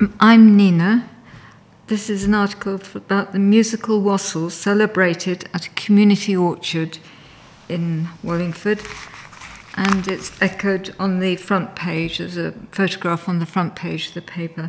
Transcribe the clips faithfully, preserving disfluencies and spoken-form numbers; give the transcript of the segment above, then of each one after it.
I'm Nina. This is an article about the musical wassail celebrated at a community orchard in Wallingford, and it's echoed on the front page. There's a photograph on the front page of the paper.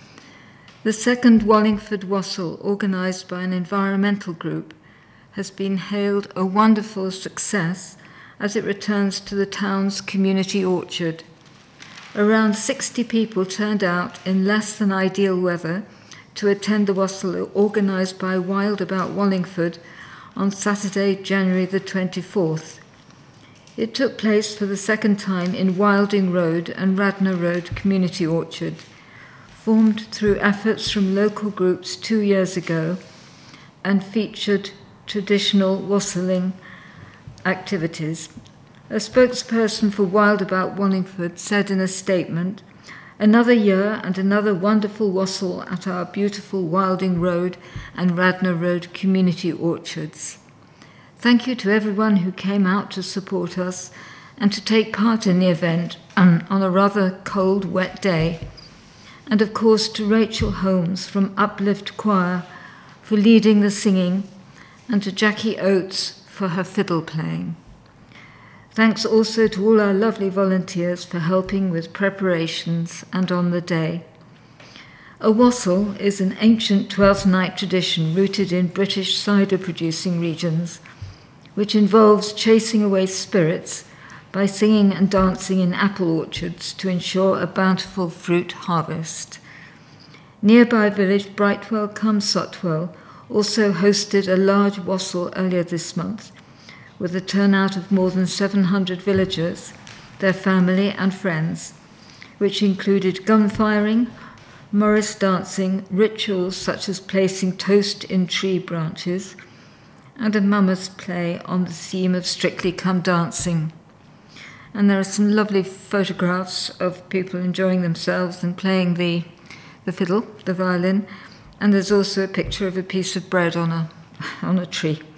The second Wallingford wassail, organised by an environmental group, has been hailed a wonderful success as it returns to the town's community orchard. Around sixty people turned out in less than ideal weather to attend the wassail organised by Wild About Wallingford on Saturday, January the twenty-fourth. It took place for the second time in Wilding Road and Radnor Road Community Orchard, formed through efforts from local groups two years ago, and featured traditional wassailing activities. A spokesperson for Wild About Wallingford said in a statement, "Another year and another wonderful wassail at our beautiful Wilding Road and Radnor Road community orchards. Thank you to everyone who came out to support us and to take part in the event um, on a rather cold, wet day. And of course to Rachel Holmes from Uplift Choir for leading the singing, and to Jackie Oates for her fiddle playing. Thanks also to all our lovely volunteers for helping with preparations and on the day." A wassail is an ancient Twelfth Night tradition rooted in British cider-producing regions, which involves chasing away spirits by singing and dancing in apple orchards to ensure a bountiful fruit harvest. Nearby village Brightwell-cum-Sotwell also hosted a large wassail earlier this month, with a turnout of more than seven hundred villagers, their family and friends, which included gun-firing, Morris dancing, rituals such as placing toast in tree branches, and a mummers play on the theme of Strictly Come Dancing. And there are some lovely photographs of people enjoying themselves and playing the, the fiddle, the violin, and there's also a picture of a piece of bread on a, on a tree.